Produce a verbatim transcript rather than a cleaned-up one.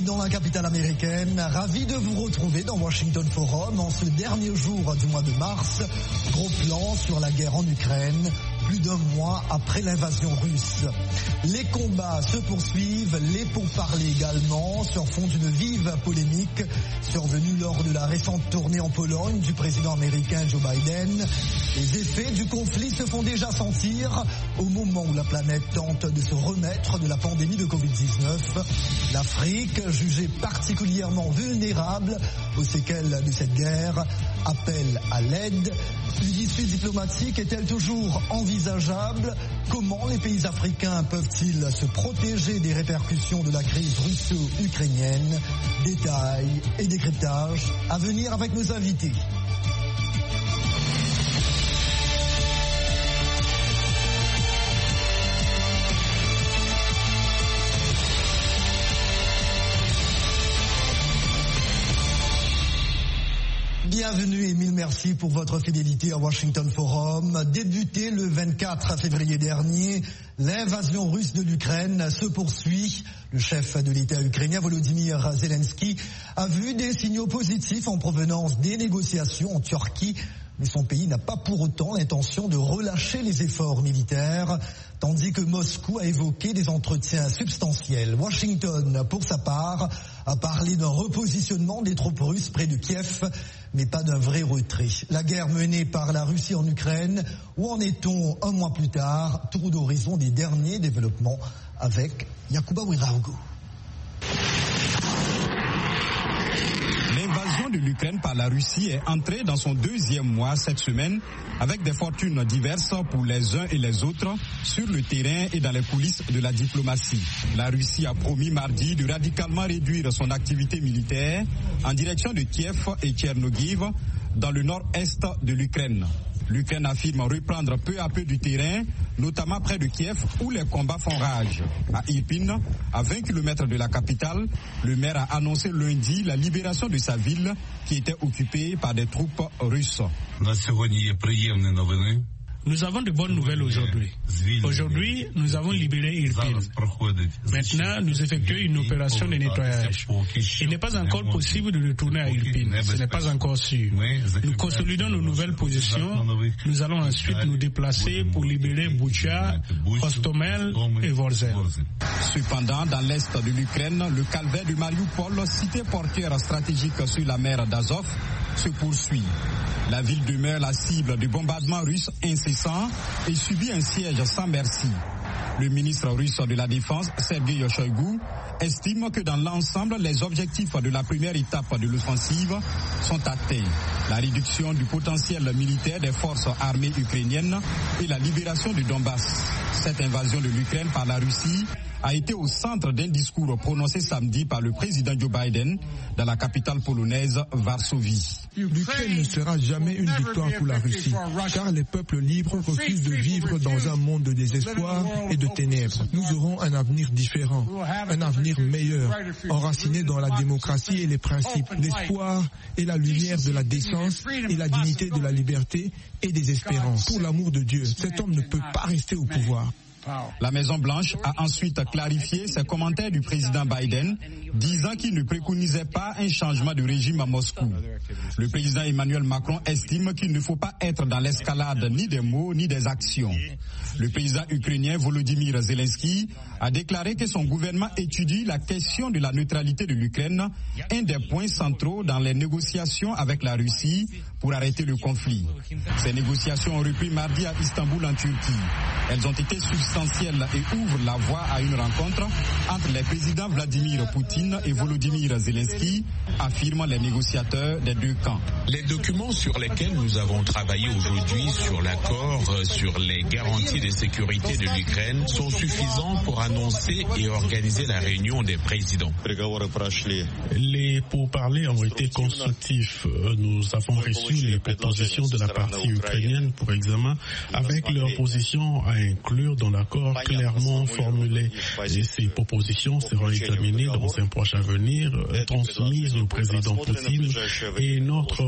dans la capitale américaine. Ravi de vous retrouver dans Washington Forum en ce dernier jour du mois de mars. Gros plan sur la guerre en Ukraine, plus d'un mois après l'invasion russe. Les combats se poursuivent, les pourparlers également, sur fond d'une vive polémique survenue lors de la récente tournée en Pologne du président américain Joe Biden. Les effets du conflit se font déjà sentir au moment où la planète tente de se remettre de la pandémie de covid dix-neuf. L'Afrique, jugée particulièrement vulnérable aux séquelles de cette guerre, appelle à l'aide. Une issue diplomatique est-elle toujours envisageable? Comment les pays africains peuvent-ils se protéger des répercussions de la crise russo-ukrainienne? Détails et décryptage à venir avec nos invités. Bienvenue et mille merci pour votre fidélité à Washington Forum. Débuté le vingt-quatre février dernier, l'invasion russe de l'Ukraine se poursuit. Le chef de l'État ukrainien, Volodymyr Zelensky, a vu des signaux positifs en provenance des négociations en Turquie. Mais son pays n'a pas pour autant l'intention de relâcher les efforts militaires, tandis que Moscou a évoqué des entretiens substantiels. Washington, pour sa part, a parlé d'un repositionnement des troupes russes près de Kiev, mais pas d'un vrai retrait. La guerre menée par la Russie en Ukraine, où en est-on un mois plus tard? Tour d'horizon des derniers développements avec Yacouba Ouedraogo. L'invasion de l'Ukraine par la Russie est entrée dans son deuxième mois cette semaine, avec des fortunes diverses pour les uns et les autres sur le terrain et dans les coulisses de la diplomatie. La Russie a promis mardi de radicalement réduire son activité militaire en direction de Kiev et Tchernogiv dans le nord-est de l'Ukraine. L'Ukraine affirme reprendre peu à peu du terrain, notamment près de Kiev, où les combats font rage. À Irpin, à vingt kilomètres de la capitale, le maire a annoncé lundi la libération de sa ville qui était occupée par des troupes russes. Nous avons de bonnes nouvelles aujourd'hui. Aujourd'hui, nous avons libéré Irpin. Maintenant, nous effectuons une opération de nettoyage. Il n'est pas encore possible de retourner à Irpin. Ce n'est pas encore sûr. Nous consolidons nos nouvelles positions. Nous allons ensuite nous déplacer pour libérer Boucha, Hostomel et Vorzel. Cependant, dans l'est de l'Ukraine, le calvaire de Mariupol, cité portuaire stratégique sur la mer d'Azov, se poursuit. La ville demeure la cible de bombardements russes incessants et subit un siège sans merci. Le ministre russe de la Défense, Sergei Shoigu, estime que dans l'ensemble, les objectifs de la première étape de l'offensive sont atteints. La réduction du potentiel militaire des forces armées ukrainiennes et la libération du Donbass. Cette invasion de l'Ukraine par la Russie a été au centre d'un discours prononcé samedi par le président Joe Biden dans la capitale polonaise, Varsovie. L'Ukraine ne sera jamais une victoire pour la Russie, car les peuples libres refusent de vivre dans un monde de désespoir et de ténèbres. Nous aurons un avenir différent, un avenir meilleur, enraciné dans la démocratie et les principes, l'espoir et la lumière de la décence et la dignité de la liberté et des espérances. Pour l'amour de Dieu, cet homme ne peut pas rester au pouvoir. La Maison-Blanche a ensuite clarifié ses commentaires du président Biden, disant qu'il ne préconisait pas un changement de régime à Moscou. Le président Emmanuel Macron estime qu'il ne faut pas être dans l'escalade ni des mots ni des actions. Le président ukrainien Volodymyr Zelensky a déclaré que son gouvernement étudie la question de la neutralité de l'Ukraine, un des points centraux dans les négociations avec la Russie pour arrêter le conflit. Ces négociations ont repris mardi à Istanbul en Turquie. Elles ont été substantielles et ouvrent la voie à une rencontre entre les présidents Vladimir Poutine et Volodymyr Zelensky, affirment les négociateurs des deux camps. Les documents sur lesquels nous avons travaillé aujourd'hui sur l'accord sur les garanties de sécurité de l'Ukraine sont suffisants pour annoncer et organiser la réunion des présidents. Les pourparlers ont été constructifs. Nous avons reçu les propositions de la partie ukrainienne pour examen avec leur position à inclure dans l'accord clairement formulé. Et ces propositions seront examinées dans un proche avenir, transmises au président Poutine et notre